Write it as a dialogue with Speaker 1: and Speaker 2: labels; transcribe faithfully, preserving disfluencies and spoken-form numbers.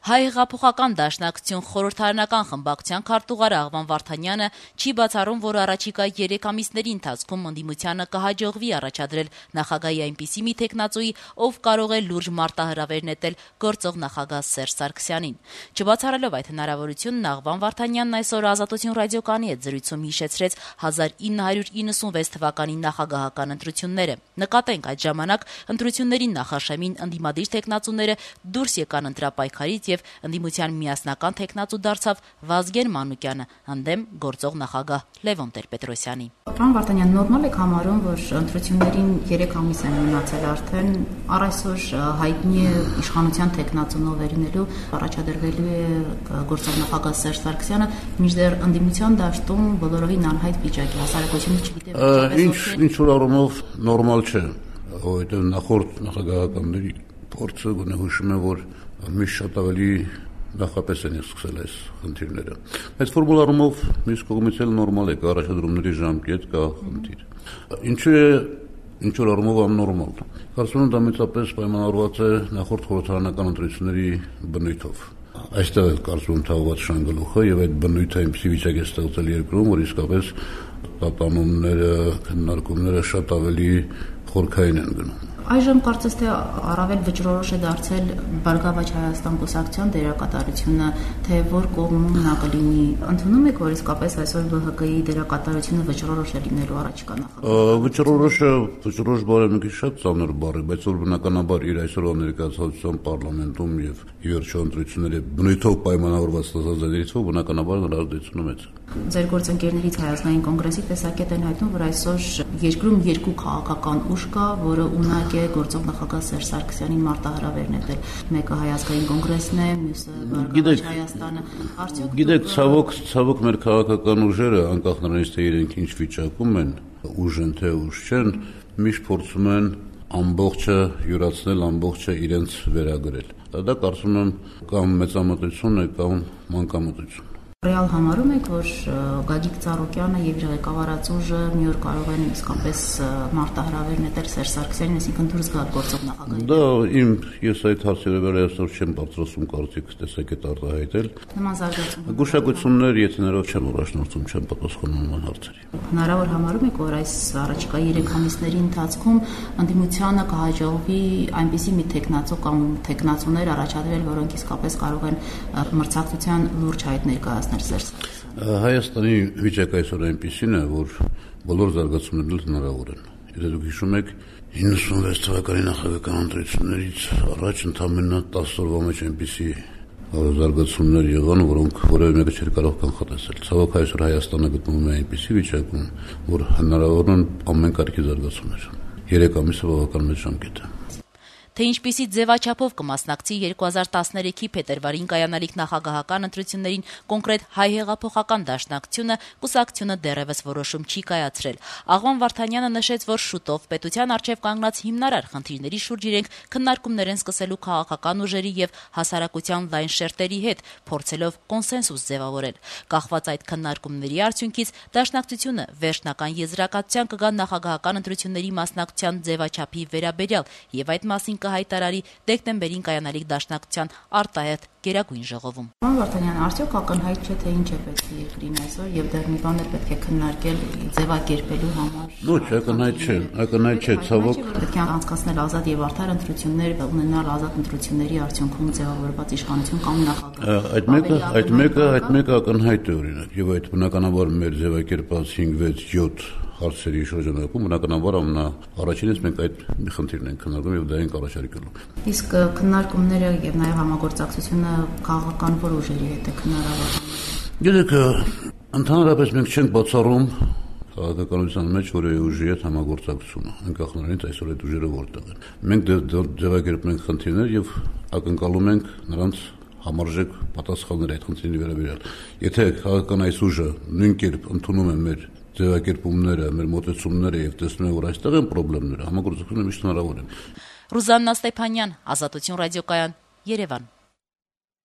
Speaker 1: Հայ հեղափոխական դաշնակցություն խորհրդարանական խմբակցության քարտուղար Աղվան Վարդանյանը չի բացառում, որ առաջիկա երեք ամիսների ընթացքում ընդդիմությանը կհաջողվի առաջադրել նախագահի այնպիսի մի թեկնածուի, ով կարող է լուրջ մարտահրավեր նետել գործող նախագահ Սերժ Սարգսյանին։ Չբացառելով այդ հնարավորությունն, Աղվան Վարդանյանն այսօր Ազատություն ռադիոկայանի հետ զրույցում հիշեցրեց հազար ինը հարյուր իննսունվեց թվականի նախագահական ընտրությունները։ Նկատենք, այդ ժամանակ ընտրությունների նախաշեմին ընդդիմադիր թեկնածուները դուրս եկան ընտրապայքարից եւ ընդդիմության միասնական թեկնածու դարձավ Վազգեն Մանուկյանը, հանդեմ գործող նախագահ Լևոն Տեր-Պետրոսյանի։
Speaker 2: Պարոն Վարդանյան, նորմալ եք համարում, որ ընտրություններին երեք ամիս են մնացել արդեն, առ այսօր հայտնի է իշխանության թեկնածու վերինելու առաջադրվելու է գործող նախագահ Սերժ Սարգսյանը, մինչդեռ ընդդիմության դաշտում բոլորովին անհայտ վիճակ է, հասարակությունը չգիտե
Speaker 3: ինչ ինչ որ առումով նորմալ չէ, որովհետեւ նախորդ նախագահականների փորձը գոնե հուշում է, որ միշտ շատ ավելի նախապես են սկսել այս խնդիրները։ Այս ֆորմուլարումով մյուս կողմից էլ նորմալ է, կա առաջադրումների ժամկետ, կա խնդիր։ Ինչու է ինչ որ առումով աննորմալ։ Կարծում եմ դա մեծապես պայմանավորված է նախորդ խորհրդարանական ընտրությունների բնույթով։ Այստեղ էլ կարծում եմ թաղված շանգալուխը եւ այդ բնույթը այնպեսի վիճակ է ստեղծել երկրում, որ իսկապես տատանումները, քննարկումները շատ ավելի խորքային են գնում։
Speaker 2: Այժմ կարծես թե առավել վճռորոշ է դարձել Բարգավաճ Հայաստան կուսակցության դերակատարությունը, թե որ կողմում նա կլինի։ Ընդունում եք, որ իսկապես այսօր Բ Հ Կ-ի դերակատարությունը վճռորոշ է լինելու առաջիկա նախագահ։
Speaker 3: Վճռորոշը, վճռորոշ բառը մի քիչ շատ ծանր բառ է, բայց որ բնականաբար իր այսօրվա ներկայացուցչության պարլամենտում եւ վերջո ընտրությունների բնույթով պայմանավորված ստացածներից բնականաբար նրա ազդեցությունը մեծ է։
Speaker 2: Ձեր գործընկերներից Հայաստանային կոնգրեսի տեսակետ են հայտնում, որ այսօր երկրում երկու քաղաքական ուժ կա, որը ունակ է գործող նախագահ Սերժ Սարգսյանին մարտահրավեր նետել։ Մեկը Հայաստանային կոնգրեսն է, մյուսը Բարգավաճ Հայաստանը։ Արդյոք
Speaker 3: գիտեք, ցավոք, ցավոք մեր քաղաքական ուժերը, անկախ նրանից թե իրենք ինչ վիճակում են, ուժ են թե ուժ չեն, միշտ փորձում են ամբողջը յուրացնել, ամբողջը իրենց վերագրել։ Դա կարծում եմ կամ մեծամտություն է, կամ մանկամտություն։
Speaker 2: Ռեալ համարում եք, որ Գագիկ Ծառուկյանը եւ իր ղեկավարած ուժը մի օր կարող են իսկապես մարտահրավեր նետել Սերժ Սարգսյանին, այսինքն դուրս գալ գործող նախագահի։
Speaker 3: Դա իմ ես այդ հարցերը վրա այսօր չեմ բարձրացում կարծիք տեսակետ արտահայտել։
Speaker 2: Նման զարգացում։
Speaker 3: Գուշակություններ, եթե ներով չեմ առաջնորդում, չեմ պատասխանում նման հարցերի։
Speaker 2: Հնարավոր համարում եք, որ այս առաջիկա երեք ամիսների ընթացքում ընդդիմությանը կհաջողվի այնպիսի մի թեկնածու կամ թեկնածուներ առաջադրել, որոնք իսկապես կարող են մրցակցության լուրջ հայտ ներկայացնել։
Speaker 3: Հայաստանի վիճակը այսօր այնպիսին է, որ բոլոր զարգացումներն հնարավոր են։ Եթե դուք հիշում եք, իննսունվեց թվականի նախագահական ընտրություններից առաջ ընդամենը տասը օրվա մեջ այնպիսի զարգացումներ եղան, որոնք որևէ մեկը չէր կարող կանխատեսել։ Ցավոք այսօր Հայաստանը գտնվում է այնպիսի վիճակում, որ հնարավոր են ամեն կարգի զարգացումներ։ Երեք ամիսը բավական մեծ ժամկետ է։
Speaker 1: Թե ինչպիսի ձևաչափով կմասնակցի երկու հազար տասներեքի փետրվարին կայանալիք նախագահական ընտրություններին կոնկրետ հայ հեղափոխական դաշնակցությունը, կուսակցությունը դեռևս որոշում չի կայացրել։ Աղվան Վարդանյանը նշեց, որ շուտով պետության առջև կանգնած հիմնարար խնդիրների շուրջ իրենք քննարկումներ են սկսելու քաղաքական ուժերի եւ հասարակության լայն շերտերի հետ, փորձելով կոնսենսուս ձևավորել։ Կախված այդ քննարկումների արդյունքից դաշնակցությունը վերջնական եզրակացության կգա նախագահական ընտրությունների մասնակցության ձևաչափի վերաբերյալ եւ այդ մասին կհայտարարի դեկտեմբերին կայանալիք դաշնակցության արտահերթ գերագույն ժողովում։
Speaker 2: Պարոն Վարդանյան, արդյոք ակնհայտ չէ, թե ինչ է պետք է երկրին այսօր եւ դեռ մի բան էլ պետք է քննարկել ձևակերպելու համար։
Speaker 3: Ոչ, ակնհայտ չէ, ակնհայտ չէ, ցավոք։
Speaker 2: Պետք է անցկացնել ազատ եւ արդար ընտրություններ, ունենալ ազատ ընտրությունների արդյունքում ձևավորված իշխանություն կամ նախագահ։
Speaker 3: Այդ մեկը, այդ մեկը, այդ մեկը ակնհայտ է օրինակ եւ այդ բնականաբար մեր ձևակերպած հինգ վեց յոթ հարցերի շրջանակում բնականաբար ամենա առաջինից մենք այդ մի խնդիրն ենք քննարկում եւ դա ենք առաջարկելու։
Speaker 2: Իսկ քննարկումները եւ նաեւ համագործակցությունը քաղաքական որ ուժերի հետ է հնարավոր։
Speaker 3: Գիտեք, ընդհանրապես մենք չենք բացառում քաղաքականության մեջ որևէ ուժի հետ համագործակցությունը, անկախ նրանից այսօր այդ ուժերը որտեղ են։ Մենք ձևակերպում ենք խնդիրներ եւ ակնկալում ենք նրանց համարժեք պատասխաններ այդ խնդիրների վերաբերյալ։ Եթե քաղաքական այս ուժը նույն կերպ ընդունում է մեր ձևակերպումները, մեր մոտեցումները եւ տեսնում են, որ այստեղ են խնդիրները, համագործակցությունը միշտ հնարավոր է։
Speaker 1: Ռուզաննա Ստեփանյան, Ազատություն ռադիոկայան, Երևան։